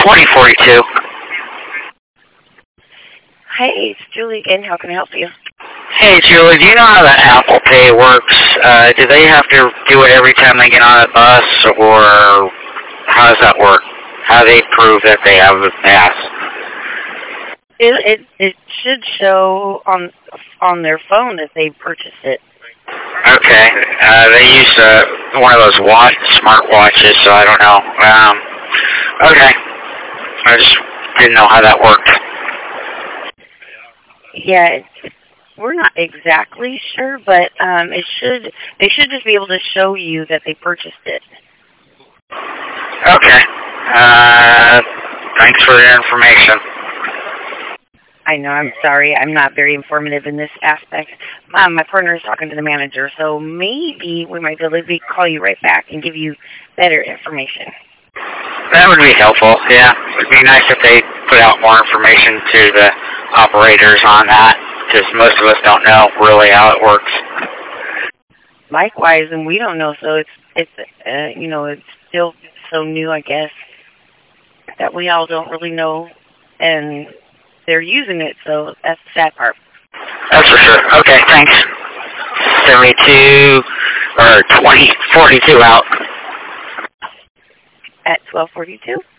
2042. Hi, it's Julie again. How can I help you? Hey, Julie, do you know how the Apple Pay works? Do they have to do it every time they get on a bus, or how does that work? How do they prove that they have a pass? It should show on their phone that they purchased it. Okay. They use one of those smart watches, so I don't know. Okay. I just didn't know how that worked. Yeah, we're not exactly sure, but they should just be able to show you that they purchased it. Okay. Thanks for the information. I know, I'm sorry. I'm not very informative in this aspect. My partner is talking to the manager, so maybe we might be able to call you right back and give you better information. That would be helpful, yeah. It would be nice if they put out more information to the operators on that, because most of us don't know really how it works. Likewise, and we don't know, so it's still so new, I guess, that we all don't really know, and they're using it, so that's the sad part. That's for sure. Okay, thanks. 72 or 2042 out. At 12:42?